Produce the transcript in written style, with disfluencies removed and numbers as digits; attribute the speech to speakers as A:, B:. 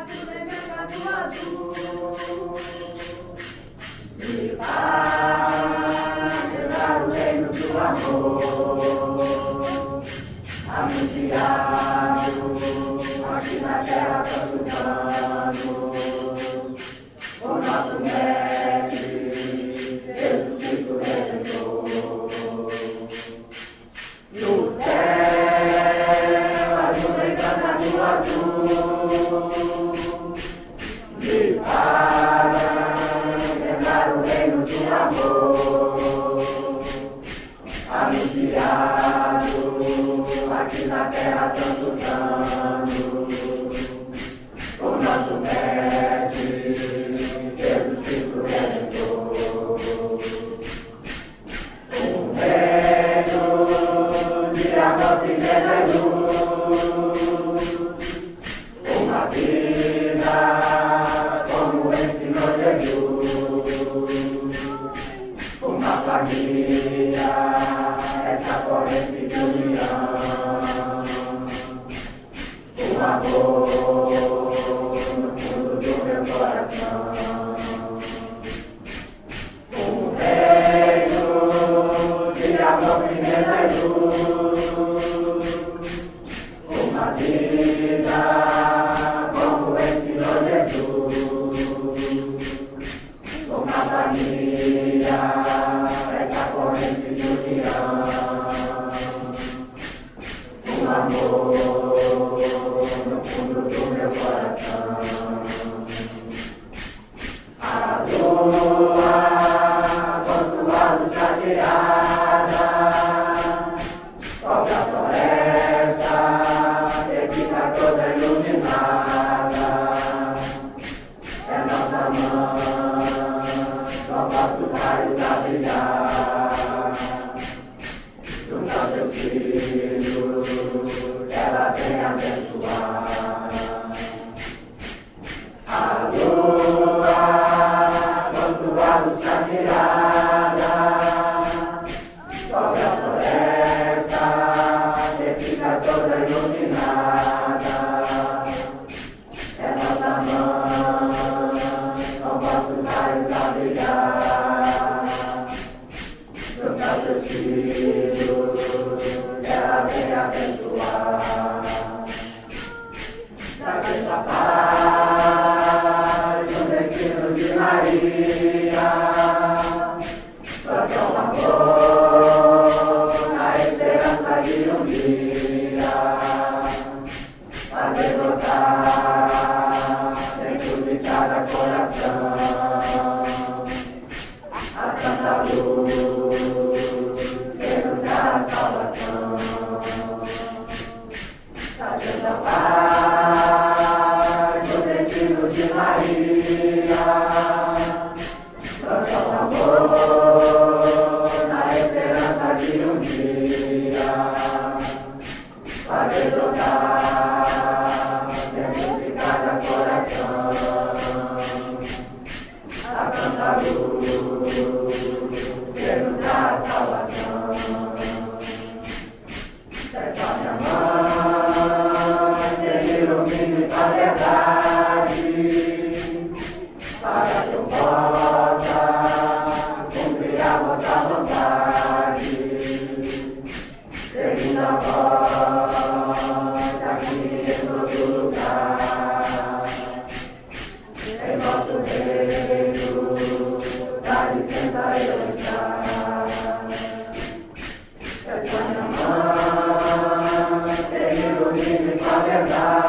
A: E vai levar o reino do amor, anunciado aqui na terra tantos anos, o nosso mestre, Jesus Cristo Redentor. No céu, a nuvem branca do azul, me para lembrar o reino do amor, anunciado aqui na terra tantos anos, o nosso mestre, Jesus Cristo Redentor. Um reino de amor e de luz, uma vida como ensinou Jesus, uma família, essa corrente de união, o amor no fundo do meu coração. Um reino de amor e de luz, uma vida como ensinou Jesus, uma família, essa corrente de união, um amor no fundo do meu coração. A lua, com sua luz prateada, cobre a floresta e fica toda iluminada. É nossa mãe, só posso raios a brilhar. Junto ao seu filho, ela vem abençoar. A lua, com sua luz prateada, cobre a floresta e fica toda iluminada. É nossa mãe, com vossos raios a brilhar. Junto ao seu filho, ela vem abençoar. Trazendo a paz, o destino de Maria, planta o amor, na esperança de um dia, fazer brotar dentro de cada coração a santa luz que nos dá a salvação. Trazendo a paz, o destino de Maria, planta o amor, na esperança de um dia, fazer brotar dentro de cada coração a santa luz que nos dá a salvação. Peço a minha mãe que me ilumine com a verdade, para que eu possa cumprir a vossa vontade, seguindo a voz aqui em todo lugar. Em vosso reino, dá licença eu entrar. Peço a minha mãe que me ilumine com a verdade,